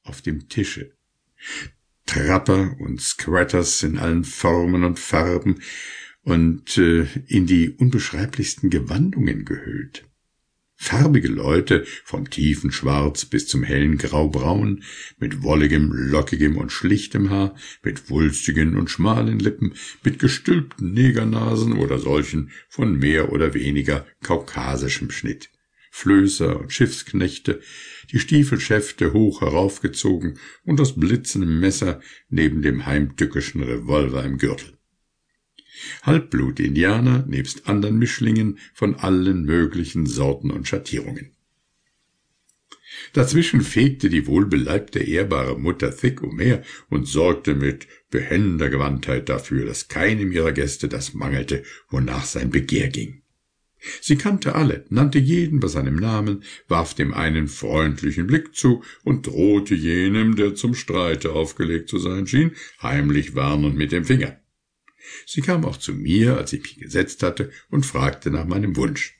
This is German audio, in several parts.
auf dem Tische. Trapper und Squatters in allen Formen und Farben und in die unbeschreiblichsten Gewandungen gehüllt. Farbige Leute, vom tiefen Schwarz bis zum hellen Graubraun, mit wolligem, lockigem und schlichtem Haar, mit wulstigen und schmalen Lippen, mit gestülpten Negernasen oder solchen von mehr oder weniger kaukasischem Schnitt. Flößer und Schiffsknechte, die Stiefelschäfte hoch heraufgezogen und das blitzende Messer neben dem heimtückischen Revolver im Gürtel. Halbblut-Indianer nebst anderen Mischlingen von allen möglichen Sorten und Schattierungen. Dazwischen fegte die wohlbeleibte, ehrbare Mutter Thick umher und sorgte mit behender Gewandtheit dafür, dass keinem ihrer Gäste das mangelte, wonach sein Begehr ging. Sie kannte alle, nannte jeden bei seinem Namen, warf dem einen freundlichen Blick zu und drohte jenem, der zum Streite aufgelegt zu sein schien, heimlich warnend mit dem Finger. Sie kam auch zu mir, als ich mich gesetzt hatte, und fragte nach meinem Wunsch.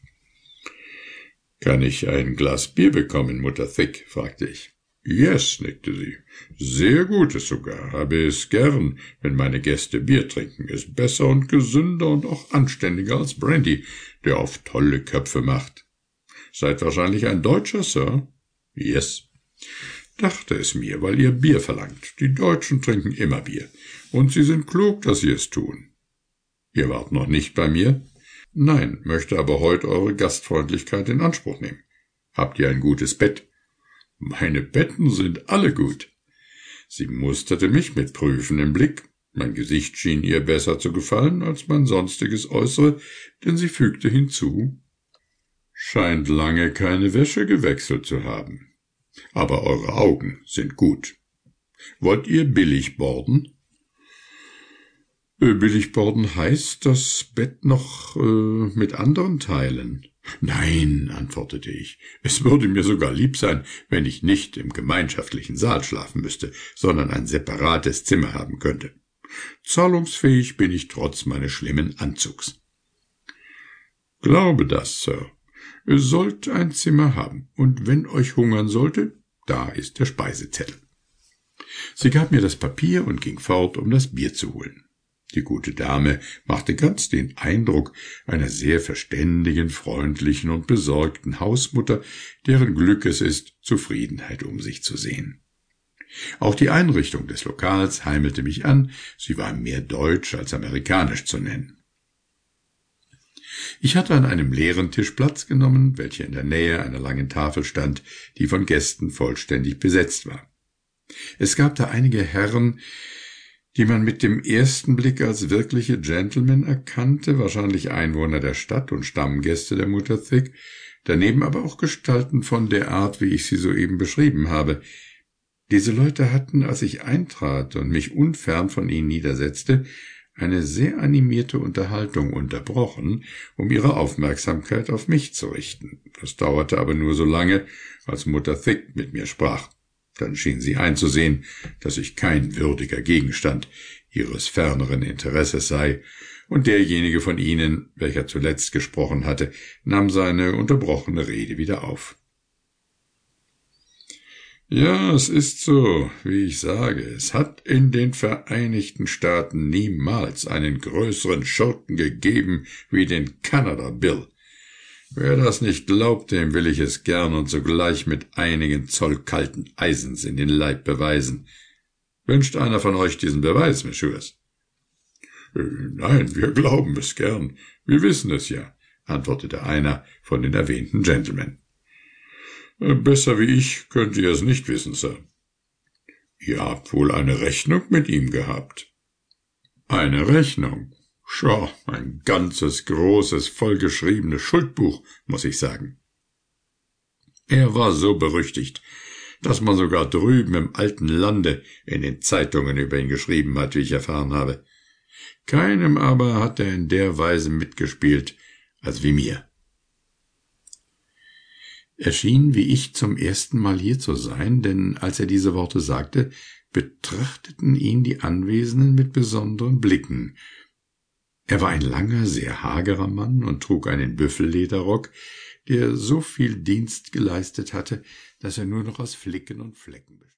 »Kann ich ein Glas Bier bekommen, Mutter Thick?« fragte ich. »Yes«, nickte sie. »Sehr gutes sogar. Habe es gern, wenn meine Gäste Bier trinken. Ist besser und gesünder und auch anständiger als Brandy, der auf tolle Köpfe macht. Seid wahrscheinlich ein Deutscher, Sir?« »Yes«. »Dachte es mir, weil ihr Bier verlangt. Die Deutschen trinken immer Bier. Und sie sind klug, dass sie es tun. Ihr wart noch nicht bei mir?« »Nein, möchte aber heute eure Gastfreundlichkeit in Anspruch nehmen. Habt ihr ein gutes Bett?« »Meine Betten sind alle gut.« Sie musterte mich mit prüfendem Blick. Mein Gesicht schien ihr besser zu gefallen als mein sonstiges Äußere, denn sie fügte hinzu, »Scheint lange keine Wäsche gewechselt zu haben. Aber eure Augen sind gut. Wollt ihr billig borden?« »Billig borden heißt, das Bett noch mit anderen teilen?« »Nein«, antwortete ich, »es würde mir sogar lieb sein, wenn ich nicht im gemeinschaftlichen Saal schlafen müsste, sondern ein separates Zimmer haben könnte. Zahlungsfähig bin ich trotz meines schlimmen Anzugs.« »Glaube das, Sir. Ihr sollt ein Zimmer haben, und wenn euch hungern sollte, da ist der Speisezettel.« Sie gab mir das Papier und ging fort, um das Bier zu holen. Die gute Dame machte ganz den Eindruck einer sehr verständigen, freundlichen und besorgten Hausmutter, deren Glück es ist, Zufriedenheit um sich zu sehen. Auch die Einrichtung des Lokals heimelte mich an, sie war mehr deutsch als amerikanisch zu nennen. Ich hatte an einem leeren Tisch Platz genommen, welcher in der Nähe einer langen Tafel stand, die von Gästen vollständig besetzt war. Es gab da einige Herren, die man mit dem ersten Blick als wirkliche Gentlemen erkannte, wahrscheinlich Einwohner der Stadt und Stammgäste der Mutter Thick, daneben aber auch Gestalten von der Art, wie ich sie soeben beschrieben habe. Diese Leute hatten, als ich eintrat und mich unfern von ihnen niedersetzte, eine sehr animierte Unterhaltung unterbrochen, um ihre Aufmerksamkeit auf mich zu richten. Das dauerte aber nur so lange, als Mutter Thick mit mir sprach. Dann schien sie einzusehen, dass ich kein würdiger Gegenstand ihres ferneren Interesses sei, und derjenige von ihnen, welcher zuletzt gesprochen hatte, nahm seine unterbrochene Rede wieder auf. »Ja, es ist so, wie ich sage, es hat in den Vereinigten Staaten niemals einen größeren Schurken gegeben wie den Canada Bill. Wer das nicht glaubt, dem will ich es gern und sogleich mit einigen Zoll kalten Eisens in den Leib beweisen. Wünscht einer von euch diesen Beweis, Messieurs?« »Nein, wir glauben es gern. Wir wissen es ja«, antwortete einer von den erwähnten Gentlemen. »Besser wie ich könnt ihr es nicht wissen, Sir.« »Ihr habt wohl eine Rechnung mit ihm gehabt?« »Eine Rechnung? Schau, ein ganzes, großes, vollgeschriebenes Schuldbuch, muss ich sagen. Er war so berüchtigt, dass man sogar drüben im alten Lande in den Zeitungen über ihn geschrieben hat, wie ich erfahren habe. Keinem aber hat er in der Weise mitgespielt, als wie mir.« Er schien wie ich zum ersten Mal hier zu sein, denn als er diese Worte sagte, betrachteten ihn die Anwesenden mit besonderen Blicken. Er war ein langer, sehr hagerer Mann und trug einen Büffellederrock, der so viel Dienst geleistet hatte, dass er nur noch aus Flicken und Flecken bestand.